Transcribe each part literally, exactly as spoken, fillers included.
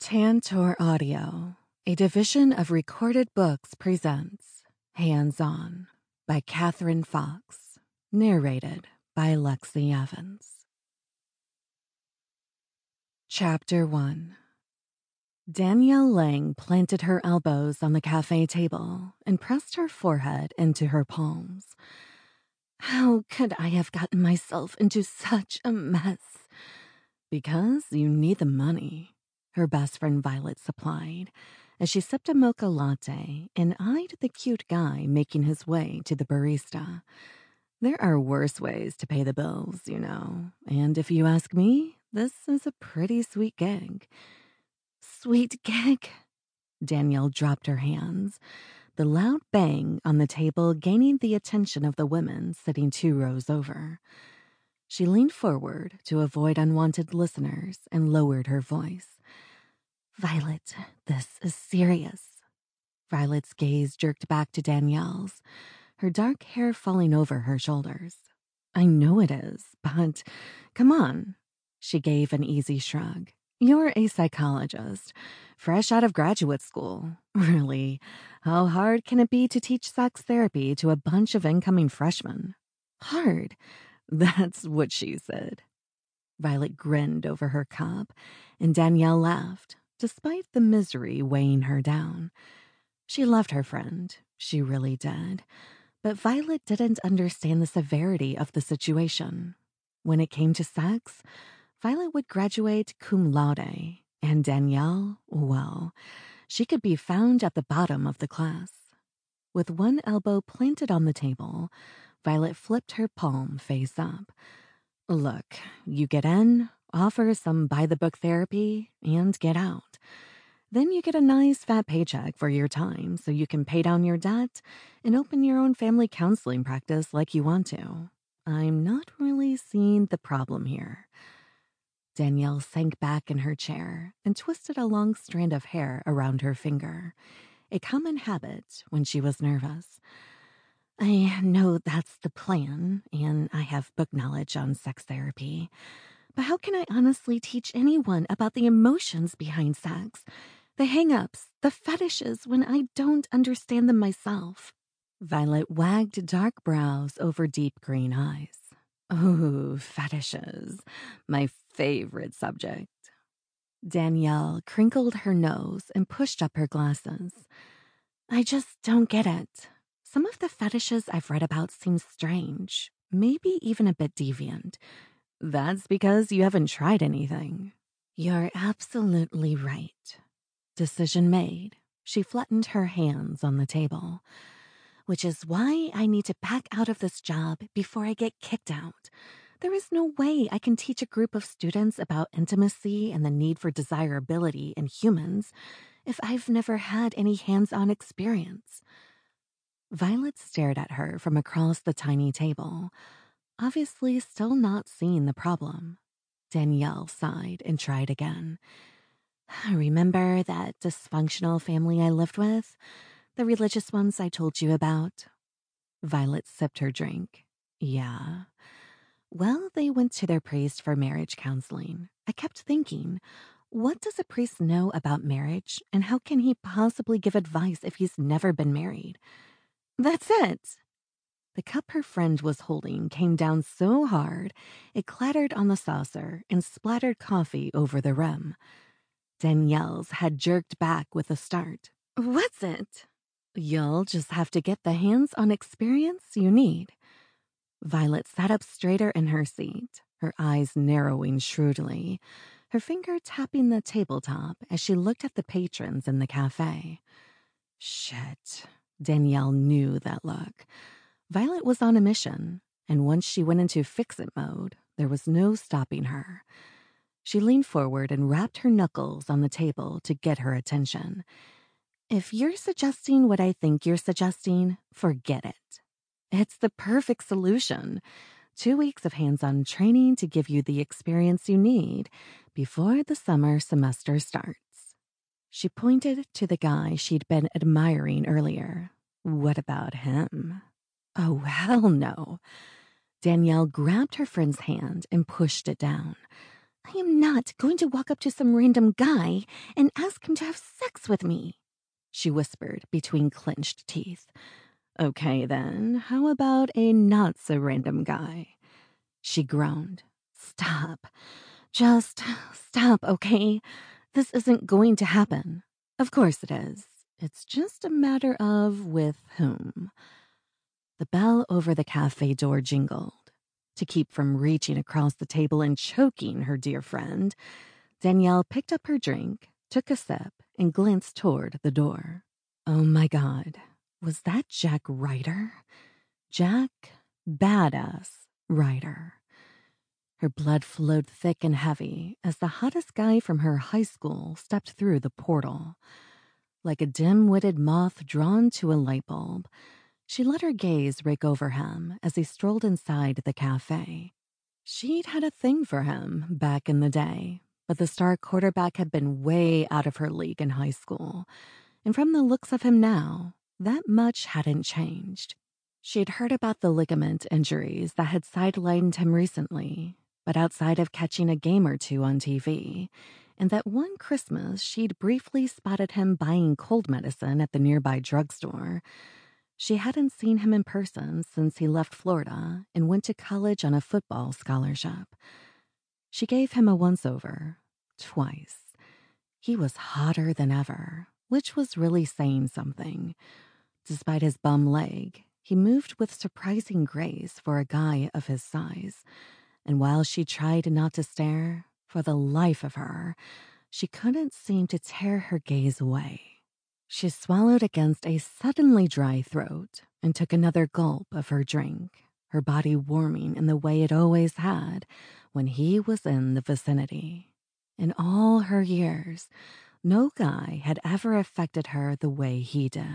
Tantor Audio, a division of Recorded Books, presents Hands On by Catherine Fox, narrated by Lexi Evans. Chapter one. Danielle Lang planted her elbows on the cafe table and pressed her forehead into her palms. How could I have gotten myself into such a mess? Because you need the money, her best friend Violet supplied, as she sipped a mocha latte and eyed the cute guy making his way to the barista. There are worse ways to pay the bills, you know, and if you ask me, this is a pretty sweet gig. Sweet gig? Danielle dropped her hands, the loud bang on the table gaining the attention of the women sitting two rows over. She leaned forward to avoid unwanted listeners and lowered her voice. Violet, this is serious. Violet's gaze jerked back to Danielle's, her dark hair falling over her shoulders. I know it is, but come on. She gave an easy shrug. You're a psychologist, fresh out of graduate school. Really, how hard can it be to teach sex therapy to a bunch of incoming freshmen? Hard. That's what she said. Violet grinned over her cup, and Danielle laughed, despite the misery weighing her down. She loved her friend, she really did, but Violet didn't understand the severity of the situation. When it came to sex, Violet would graduate cum laude, and Danielle, well, she could be found at the bottom of the class. With one elbow planted on the table, Violet flipped her palm face up. Look, you get in, offer some by-the-book therapy, and get out. Then you get a nice fat paycheck for your time so you can pay down your debt and open your own family counseling practice like you want to. I'm not really seeing the problem here. Danielle sank back in her chair and twisted a long strand of hair around her finger, a common habit when she was nervous. I know that's the plan, and I have book knowledge on sex therapy, but how can I honestly teach anyone about the emotions behind sex, the hang-ups, the fetishes when I don't understand them myself? Violet wagged dark brows over deep green eyes. Oh, fetishes, my favorite subject. Danielle crinkled her nose and pushed up her glasses. I just don't get it. Some of the fetishes I've read about seem strange, maybe even a bit deviant. That's because you haven't tried anything. You're absolutely right. Decision made. She flattened her hands on the table. Which is why I need to back out of this job before I get kicked out. There is no way I can teach a group of students about intimacy and the need for desirability in humans if I've never had any hands-on experience. Violet stared at her from across the tiny table, obviously still not seeing the problem. Danielle sighed and tried again. Remember that dysfunctional family I lived with? The religious ones I told you about? Violet sipped her drink. Yeah. Well, they went to their priest for marriage counseling. I kept thinking, what does a priest know about marriage, and how can he possibly give advice if he's never been married? That's it. The cup her friend was holding came down so hard, it clattered on the saucer and splattered coffee over the rim. Danielle's had jerked back with a start. What's it? You'll just have to get the hands-on experience you need. Violet sat up straighter in her seat, her eyes narrowing shrewdly, her finger tapping the tabletop as she looked at the patrons in the cafe. Shit. Danielle knew that look. Violet was on a mission, and once she went into fix-it mode, there was no stopping her. She leaned forward and rapped her knuckles on the table to get her attention. If you're suggesting what I think you're suggesting, forget it. It's the perfect solution. Two weeks of hands-on training to give you the experience you need before the summer semester starts. She pointed to the guy she'd been admiring earlier. What about him? Oh, hell no. Danielle grabbed her friend's hand and pushed it down. I am not going to walk up to some random guy and ask him to have sex with me, she whispered between clenched teeth. Okay, then, how about a not-so-random guy? She groaned. Stop. Just stop, okay? This isn't going to happen. Of course it is. It's just a matter of with whom. The bell over the cafe door jingled. To keep from reaching across the table and choking her dear friend, Danielle picked up her drink, took a sip, and glanced toward the door. Oh my God, was that Jack Ryder? Jack Badass Ryder. Her blood flowed thick and heavy as the hottest guy from her high school stepped through the portal. Like a dim-witted moth drawn to a light bulb, she let her gaze rake over him as he strolled inside the cafe. She'd had a thing for him back in the day, but the star quarterback had been way out of her league in high school, and from the looks of him now, that much hadn't changed. She'd heard about the ligament injuries that had sidelined him recently, but outside of catching a game or two on T V, and that one Christmas she'd briefly spotted him buying cold medicine at the nearby drugstore, she hadn't seen him in person since he left Florida and went to college on a football scholarship. She gave him a once-over, twice. He was hotter than ever, which was really saying something. Despite his bum leg, he moved with surprising grace for a guy of his size. And while she tried not to stare, for the life of her, she couldn't seem to tear her gaze away. She swallowed against a suddenly dry throat and took another gulp of her drink, her body warming in the way it always had when he was in the vicinity. In all her years, no guy had ever affected her the way he did.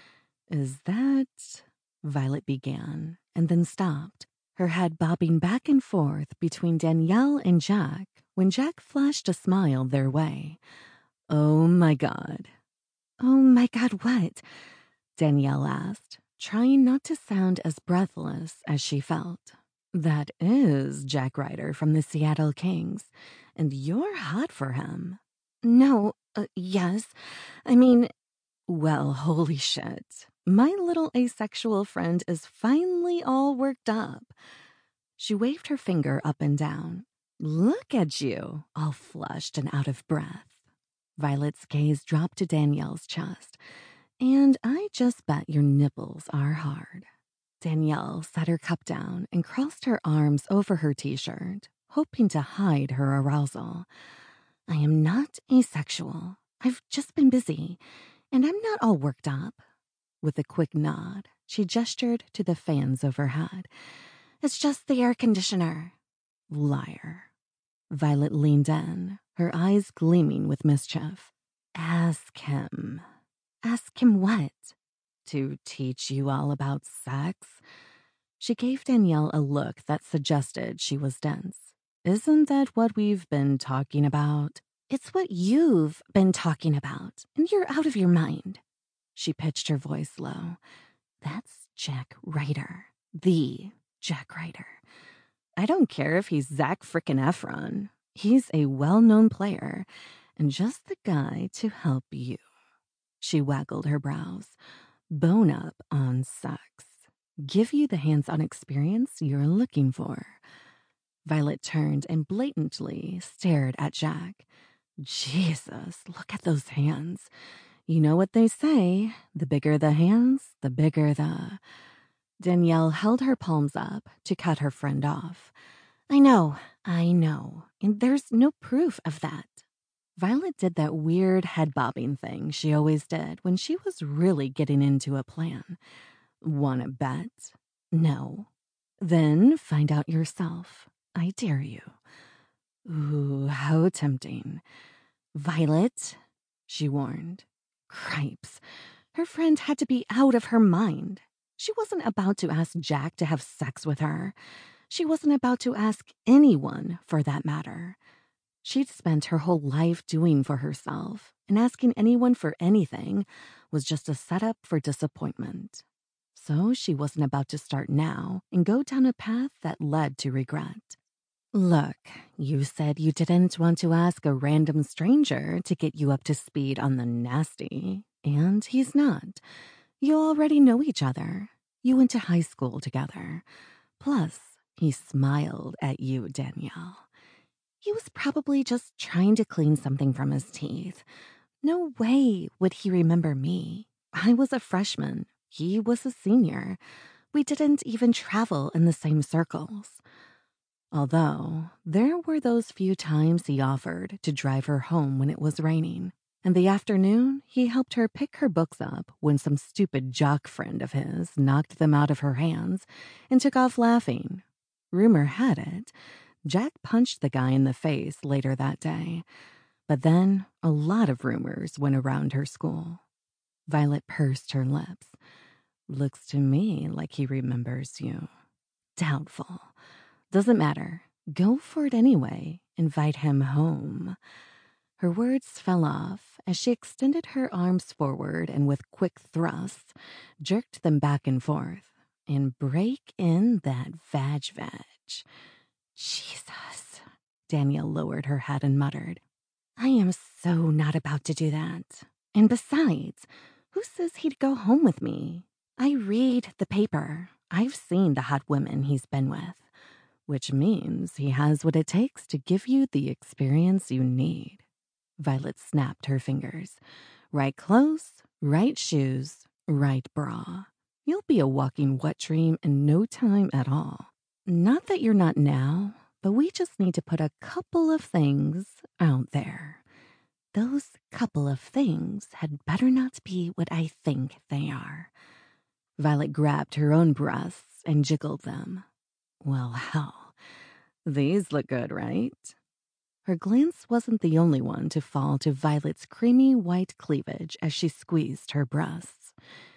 Is that... Violet began, and then stopped, her head bobbing back and forth between Danielle and Jack when Jack flashed a smile their way. Oh my God. Oh my God, what? Danielle asked, trying not to sound as breathless as she felt. That is Jack Ryder from the Seattle Kings, and you're hot for him. No, uh, yes. I mean, well, holy shit. My little asexual friend is finally all worked up. She waved her finger up and down. Look at you, all flushed and out of breath. Violet's gaze dropped to Danielle's chest. And I just bet your nipples are hard. Danielle set her cup down and crossed her arms over her t-shirt, hoping to hide her arousal. I am not asexual. I've just been busy, and I'm not all worked up. With a quick nod, she gestured to the fans overhead. It's just the air conditioner. Liar. Violet leaned in, her eyes gleaming with mischief. Ask him. Ask him what? To teach you all about sex? She gave Danielle a look that suggested she was dense. Isn't that what we've been talking about? It's what you've been talking about, and you're out of your mind. She pitched her voice low. That's Jack Ryder. The Jack Ryder. I don't care if he's Zac frickin' Efron. He's a well-known player, and just the guy to help you. She waggled her brows. Bone up on sex. Give you the hands-on experience you're looking for. Violet turned and blatantly stared at Jack. Jesus, look at those hands. You know what they say, the bigger the hands, the bigger the... Danielle held her palms up to cut her friend off. I know, I know, and there's no proof of that. Violet did that weird head-bobbing thing she always did when she was really getting into a plan. Wanna bet? No. Then find out yourself. I dare you. Ooh, how tempting. Violet, she warned. Cripes. Her friend had to be out of her mind. She wasn't about to ask Jack to have sex with her. She wasn't about to ask anyone, for that matter. She'd spent her whole life doing for herself, and asking anyone for anything was just a setup for disappointment. So she wasn't about to start now and go down a path that led to regret. Look, you said you didn't want to ask a random stranger to get you up to speed on the nasty, and he's not. You already know each other. You went to high school together. Plus, he smiled at you, Danielle. He was probably just trying to clean something from his teeth. No way would he remember me. I was a freshman. He was a senior. We didn't even travel in the same circles. Although, there were those few times he offered to drive her home when it was raining. In the afternoon, he helped her pick her books up when some stupid jock friend of his knocked them out of her hands and took off laughing. Rumor had it, Jack punched the guy in the face later that day. But then, a lot of rumors went around her school. Violet pursed her lips. Looks to me like he remembers you. Doubtful. Doesn't matter. Go for it anyway. Invite him home. Her words fell off as she extended her arms forward and with quick thrusts jerked them back and forth. And break in that vag-vag. Jesus. Danielle lowered her head and muttered, I am so not about to do that. And besides, who says he'd go home with me? I read the paper. I've seen the hot women he's been with. Which means he has what it takes to give you the experience you need. Violet snapped her fingers. Right clothes, right shoes, right bra. You'll be a walking wet dream in no time at all. Not that you're not now, but we just need to put a couple of things out there. Those couple of things had better not be what I think they are. Violet grabbed her own breasts and jiggled them. Well, hell, these look good, right? Her glance wasn't the only one to fall to Violet's creamy white cleavage as she squeezed her breasts.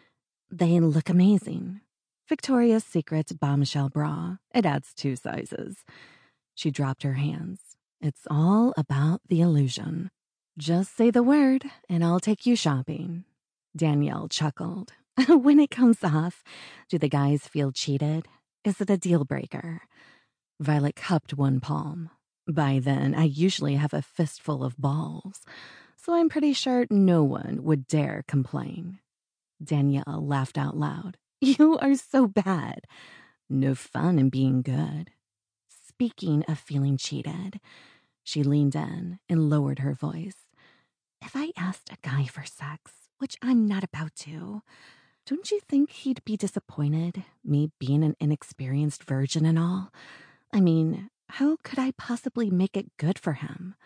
They look amazing. Victoria's Secret bombshell bra. It adds two sizes. She dropped her hands. It's all about the illusion. Just say the word, and I'll take you shopping. Danielle chuckled. When it comes off, do the guys feel cheated? Is it a deal breaker? Violet cupped one palm. By then, I usually have a fistful of balls, so I'm pretty sure no one would dare complain. Danielle laughed out loud. You are so bad. No fun in being good. Speaking of feeling cheated, she leaned in and lowered her voice. If I asked a guy for sex, which I'm not about to, don't you think he'd be disappointed, me being an inexperienced virgin and all? I mean, how could I possibly make it good for him?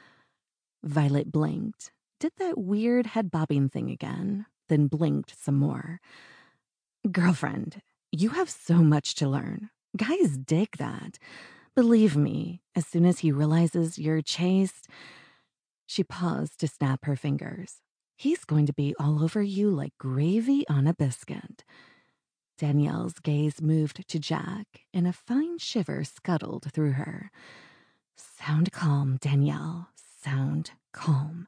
Violet blinked, did that weird head bobbing thing again, then blinked some more. Girlfriend, you have so much to learn. Guys dig that. Believe me, as soon as he realizes you're chaste... She paused to snap her fingers. He's going to be all over you like gravy on a biscuit. Danielle's gaze moved to Jack, and a fine shiver scuttled through her. Sound calm, Danielle. Sound calm.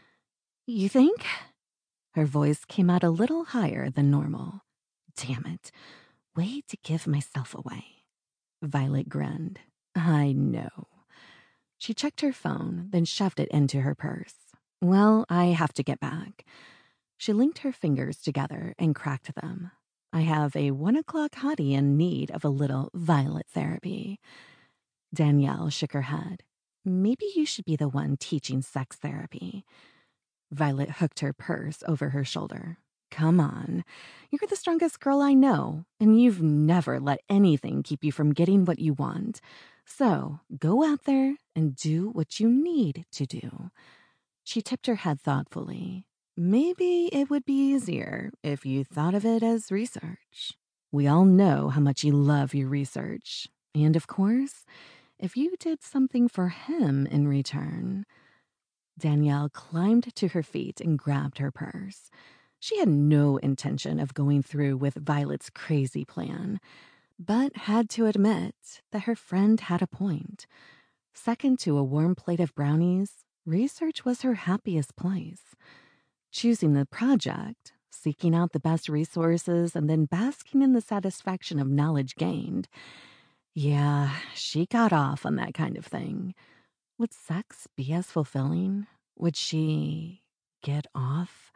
You think? Her voice came out a little higher than normal. Damn it. Way to give myself away. Violet grinned. I know. She checked her phone, then shoved it into her purse. Well, I have to get back. She linked her fingers together and cracked them. I have a one o'clock hottie in need of a little Violet therapy. Danielle shook her head. Maybe you should be the one teaching sex therapy. Violet hooked her purse over her shoulder. Come on. You're the strongest girl I know, and you've never let anything keep you from getting what you want. So go out there and do what you need to do. She tipped her head thoughtfully. Maybe it would be easier if you thought of it as research. We all know how much you love your research. And of course, if you did something for him in return. Danielle climbed to her feet and grabbed her purse. She had no intention of going through with Violet's crazy plan, but had to admit that her friend had a point. Second to a warm plate of brownies, research was her happiest place. Choosing the project, seeking out the best resources, and then basking in the satisfaction of knowledge gained. Yeah, she got off on that kind of thing. Would sex be as fulfilling? Would she get off?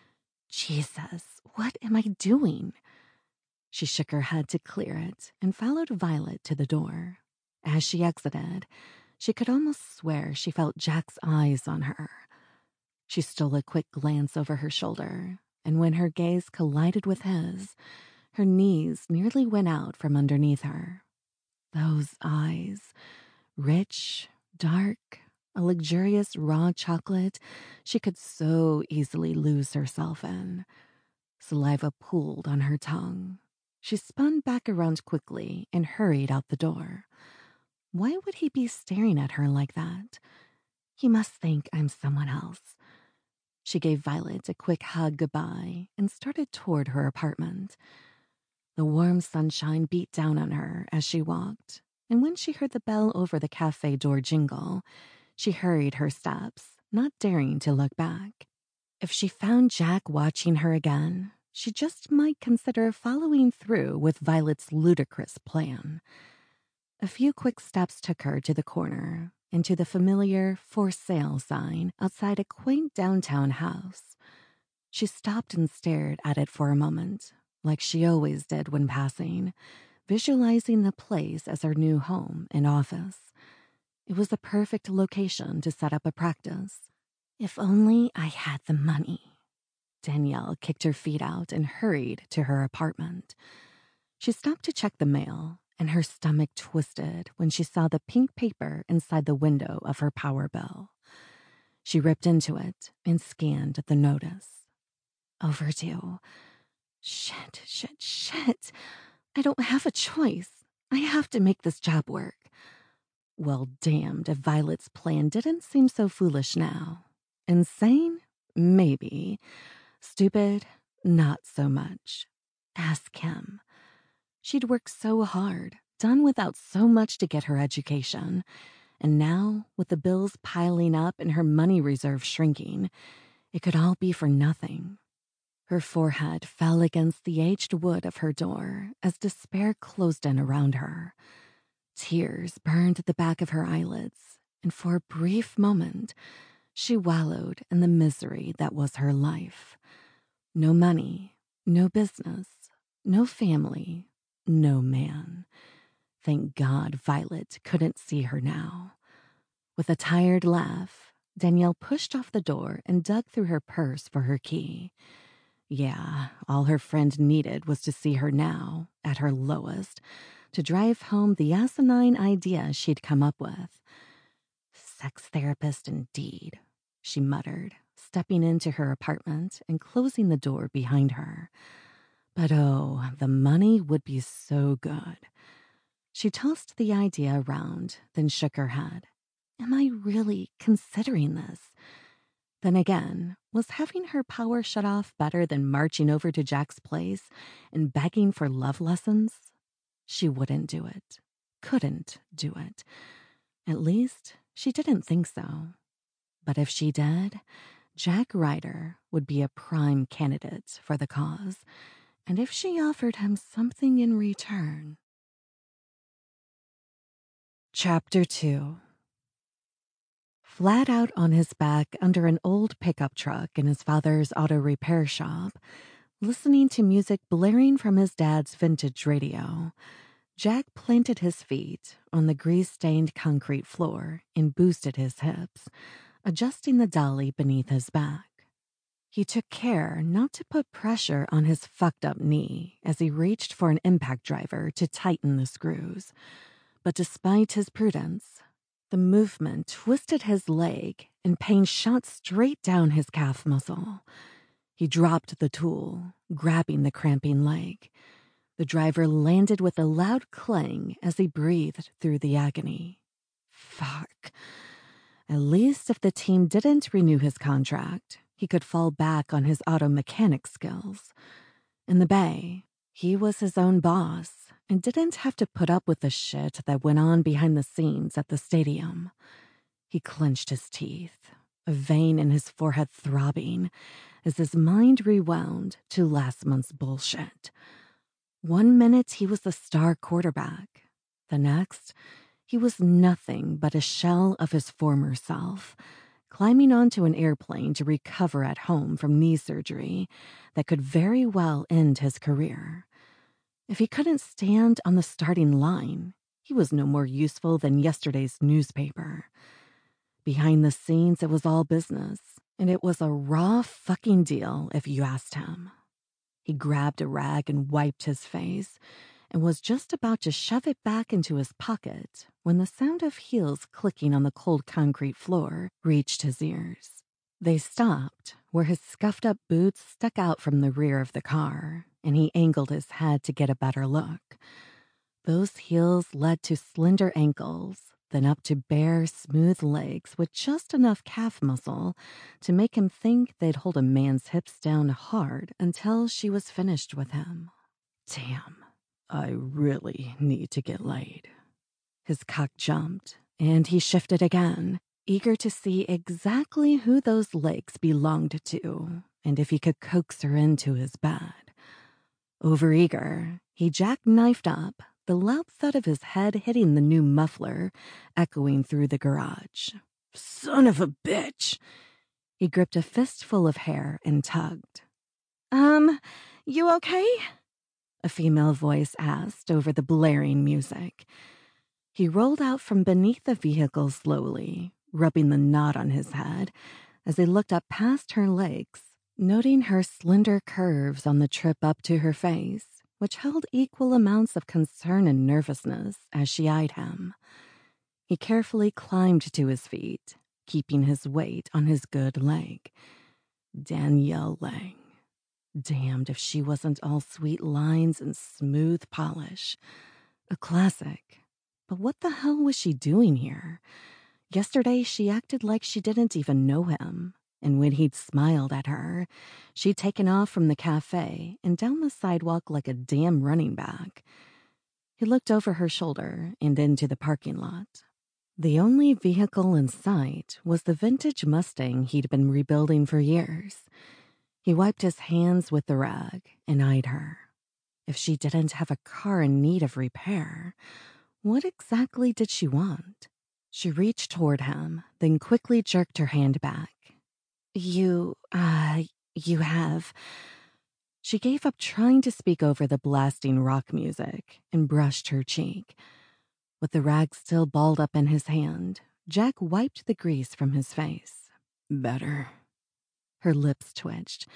Jesus, what am I doing? She shook her head to clear it and followed Violet to the door. As she exited, she could almost swear she felt Jack's eyes on her. She stole a quick glance over her shoulder, and when her gaze collided with his, her knees nearly went out from underneath her. Those eyes, rich, dark, a luxurious raw chocolate she could so easily lose herself in. Saliva pooled on her tongue. She spun back around quickly and hurried out the door. Why would he be staring at her like that? He must think I'm someone else. She gave Violet a quick hug goodbye and started toward her apartment. The warm sunshine beat down on her as she walked, and when she heard the bell over the cafe door jingle, she hurried her steps, not daring to look back. If she found Jack watching her again, she just might consider following through with Violet's ludicrous plan. A few quick steps took her to the corner and to the familiar for sale sign outside a quaint downtown house. She stopped and stared at it for a moment, like she always did when passing, visualizing the place as her new home and office. It was the perfect location to set up a practice. If only I had the money. Danielle kicked her feet out and hurried to her apartment. She stopped to check the mail, and her stomach twisted when she saw the pink paper inside the window of her power bill. She ripped into it and scanned the notice. Overdue. Shit, shit, shit. I don't have a choice. I have to make this job work. Well, damned if Violet's plan didn't seem so foolish now. Insane? Maybe. Stupid? Not so much. Ask him. She'd worked so hard, done without so much to get her education. And now, with the bills piling up and her money reserve shrinking, it could all be for nothing. Her forehead fell against the aged wood of her door as despair closed in around her. Tears burned at the back of her eyelids, and for a brief moment, she wallowed in the misery that was her life. No money, no business, no family, no man. Thank God Violet couldn't see her now. With a tired laugh, Danielle pushed off the door and dug through her purse for her key. Yeah, all her friend needed was to see her now, at her lowest, to drive home the asinine idea she'd come up with. Sex therapist indeed, she muttered, stepping into her apartment and closing the door behind her. But oh, the money would be so good. She tossed the idea around, then shook her head. Am I really considering this? Then again, was having her power shut off better than marching over to Jack's place and begging for love lessons? She wouldn't do it. Couldn't do it. At least, she didn't think so. But if she did, Jack Ryder would be a prime candidate for the cause. And if she offered him something in return... Chapter two. Flat out on his back under an old pickup truck in his father's auto repair shop, listening to music blaring from his dad's vintage radio, Jack planted his feet on the grease-stained concrete floor and boosted his hips, adjusting the dolly beneath his back. He took care not to put pressure on his fucked-up knee as he reached for an impact driver to tighten the screws. But despite his prudence, the movement twisted his leg and pain shot straight down his calf muscle. He dropped the tool, grabbing the cramping leg. The driver landed with a loud clang as he breathed through the agony. Fuck. At least if the team didn't renew his contract, he could fall back on his auto mechanic skills. In the Bay, he was his own boss and didn't have to put up with the shit that went on behind the scenes at the stadium. He clenched his teeth, a vein in his forehead throbbing, as his mind rewound to last month's bullshit. One minute he was the star quarterback, The next, he was nothing but a shell of his former self, climbing onto an airplane to recover at home from knee surgery that could very well end his career. If he couldn't stand on the starting line, he was no more useful than yesterday's newspaper. Behind the scenes, it was all business, and it was a raw fucking deal if you asked him. He grabbed a rag and wiped his face, and was just about to shove it back into his pocket when the sound of heels clicking on the cold concrete floor reached his ears. They stopped where his scuffed-up boots stuck out from the rear of the car, and he angled his head to get a better look. Those heels led to slender ankles, then up to bare, smooth legs with just enough calf muscle to make him think they'd hold a man's hips down hard until she was finished with him. Damn, I really need to get laid. His cock jumped, and he shifted again, eager to see exactly who those legs belonged to and if he could coax her into his bed. Overeager, he jackknifed up, the loud thud of his head hitting the new muffler echoing through the garage. Son of a bitch! He gripped a fistful of hair and tugged. Um, you okay? A female voice asked over the blaring music. He rolled out from beneath the vehicle slowly, rubbing the knot on his head as he looked up past her legs, noting her slender curves on the trip up to her face, which held equal amounts of concern and nervousness as she eyed him. He carefully climbed to his feet, keeping his weight on his good leg. Danielle Lang. Damned if she wasn't all sweet lines and smooth polish. A classic. But what the hell was she doing here? Yesterday, she acted like she didn't even know him. And when he'd smiled at her, she'd taken off from the cafe and down the sidewalk like a damn running back. He looked over her shoulder and into the parking lot. The only vehicle in sight was the vintage Mustang he'd been rebuilding for years. He wiped his hands with the rag and eyed her. If she didn't have a car in need of repair, what exactly did she want? She reached toward him, then quickly jerked her hand back. You, uh, you have... She gave up trying to speak over the blasting rock music and brushed her cheek. With the rag still balled up in his hand, Jack wiped the grease from his face. Better. Her lips twitched.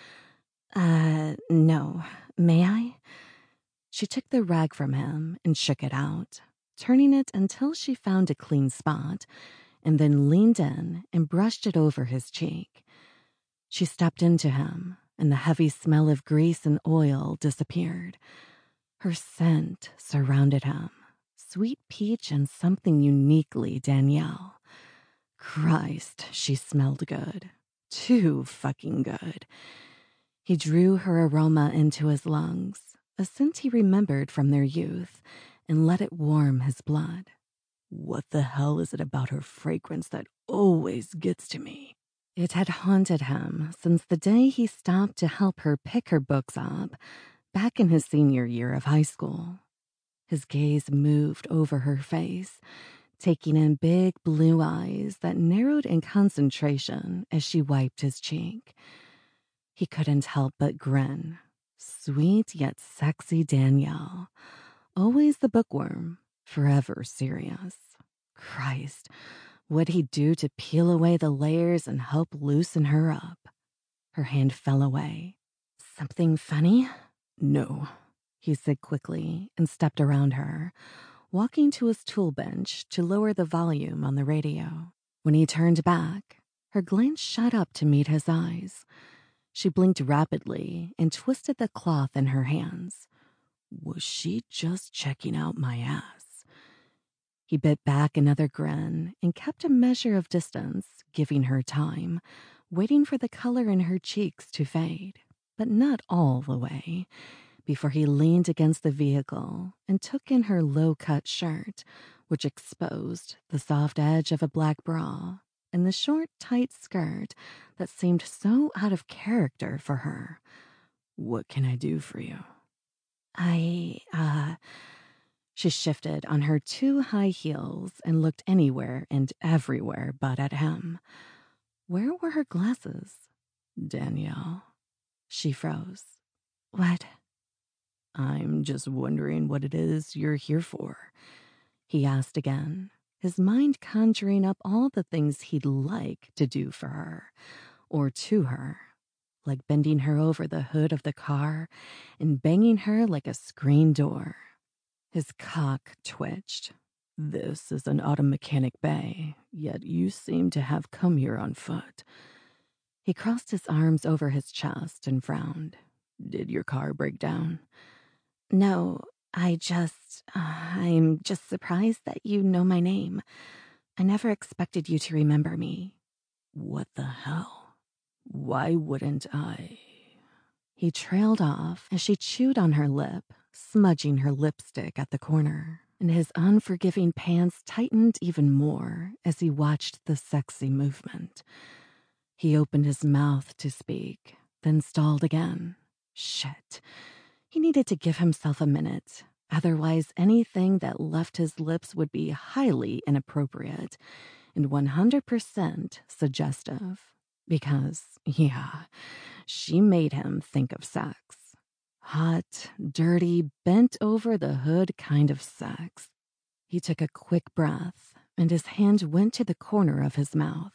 Uh, no. May I? She took the rag from him and shook it out, turning it until she found a clean spot, and then leaned in and brushed it over his cheek. She stepped into him, and the heavy smell of grease and oil disappeared. Her scent surrounded him, sweet peach and something uniquely Danielle. Christ, she smelled good. Too fucking good. He drew her aroma into his lungs, a scent he remembered from their youth, and let it warm his blood. What the hell is it about her fragrance that always gets to me? It had haunted him since the day he stopped to help her pick her books up back in his senior year of high school. His gaze moved over her face, taking in big blue eyes that narrowed in concentration as she wiped his cheek. He couldn't help but grin. Sweet yet sexy Danielle. Always the bookworm, forever serious. Christ, what'd he do to peel away the layers and help loosen her up? Her hand fell away. Something funny? No, he said quickly and stepped around her, walking to his tool bench to lower the volume on the radio. When he turned back, her glance shot up to meet his eyes. She blinked rapidly and twisted the cloth in her hands. Was she just checking out my ass? He bit back another grin and kept a measure of distance, giving her time, waiting for the color in her cheeks to fade, but not all the way, before he leaned against the vehicle and took in her low-cut shirt, which exposed the soft edge of a black bra and the short, tight skirt that seemed so out of character for her. What can I do for you? I, uh... She shifted on her two high heels and looked anywhere and everywhere but at him. Where were her glasses? Danielle. She froze. What? I'm just wondering what it is you're here for, he asked again, his mind conjuring up all the things he'd like to do for her, or to her, like bending her over the hood of the car and banging her like a screen door. His cock twitched. This is an auto mechanic bay, yet you seem to have come here on foot. He crossed his arms over his chest and frowned. Did your car break down? No, I just, uh, I'm just surprised that you know my name. I never expected you to remember me. What the hell? Why wouldn't I? He trailed off as she chewed on her lip, smudging her lipstick at the corner, and his unforgiving pants tightened even more as he watched the sexy movement. He opened his mouth to speak, then stalled again. Shit. He needed to give himself a minute. Otherwise, anything that left his lips would be highly inappropriate and one hundred percent suggestive. Because, yeah, she made him think of sex. Hot, dirty, bent over the hood kind of sex. He took a quick breath, and his hand went to the corner of his mouth.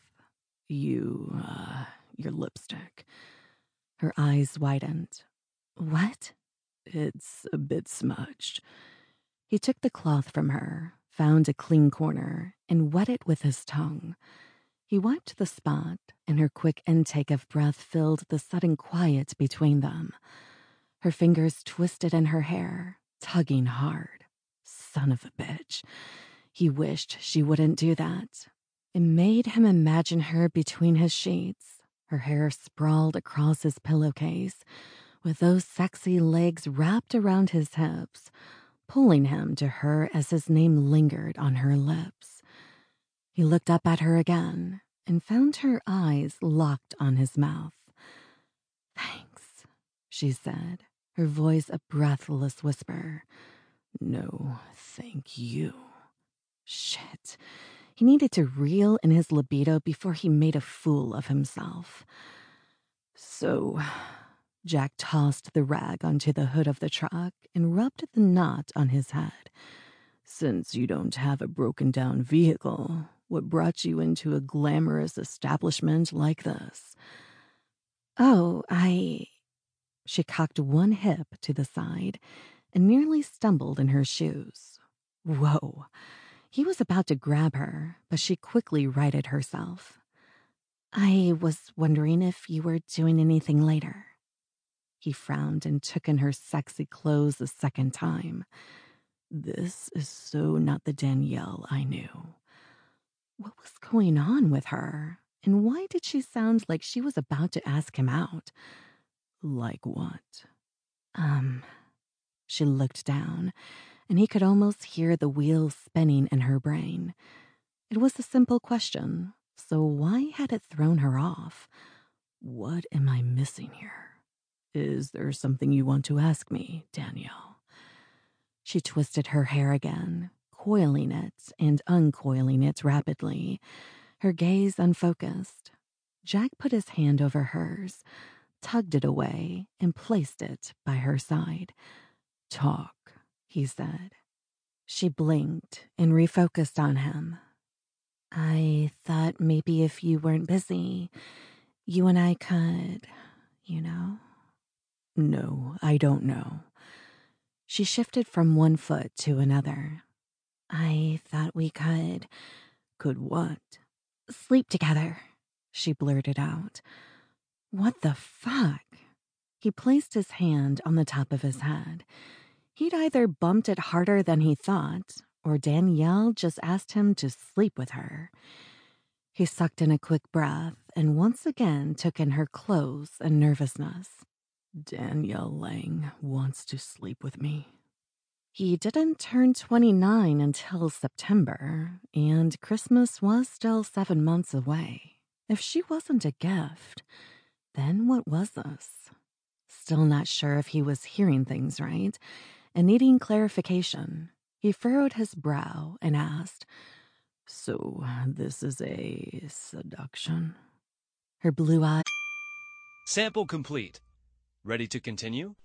You, uh, your lipstick. Her eyes widened. What? It's a bit smudged. He took the cloth from her, found a clean corner, and wet it with his tongue. He wiped the spot, and her quick intake of breath filled the sudden quiet between them. Her fingers twisted in her hair, tugging hard. Son of a bitch. He wished she wouldn't do that. It made him imagine her between his sheets, her hair sprawled across his pillowcase, with those sexy legs wrapped around his hips, pulling him to her as his name lingered on her lips. He looked up at her again and found her eyes locked on his mouth. Thanks, she said, her voice a breathless whisper. No, thank you. Shit. He needed to reel in his libido before he made a fool of himself. So, Jack tossed the rag onto the hood of the truck and rubbed the knot on his head. Since you don't have a broken-down vehicle, what brought you into a glamorous establishment like this? Oh, I... She cocked one hip to the side and nearly stumbled in her shoes. Whoa. He was about to grab her, but she quickly righted herself. I was wondering if you were doing anything later. He frowned and took in her sexy clothes a second time. This is so not the Danielle I knew. What was going on with her? And why did she sound like she was about to ask him out? Like what? Um, she looked down, and he could almost hear the wheels spinning in her brain. It was a simple question, so why had it thrown her off? What am I missing here? Is there something you want to ask me, Danielle? She twisted her hair again, coiling it and uncoiling it rapidly, her gaze unfocused. Jack put his hand over hers, tugged it away, and placed it by her side. Talk, he said. She blinked and refocused on him. I thought maybe if you weren't busy, you and I could, you know? No, I don't know. She shifted from one foot to another. I thought we could. Could what? Sleep together, she blurted out. What the fuck? He placed his hand on the top of his head. He'd either bumped it harder than he thought, or Danielle just asked him to sleep with her. He sucked in a quick breath and once again took in her clothes and nervousness. Danielle Lang wants to sleep with me. He didn't turn twenty-nine until September, and Christmas was still seven months away. If she wasn't a gift, then what was this? Still not sure if he was hearing things right, and needing clarification, He furrowed his brow and asked, "So, this is a seduction?" Her blue eyes. Sample complete. Ready to continue?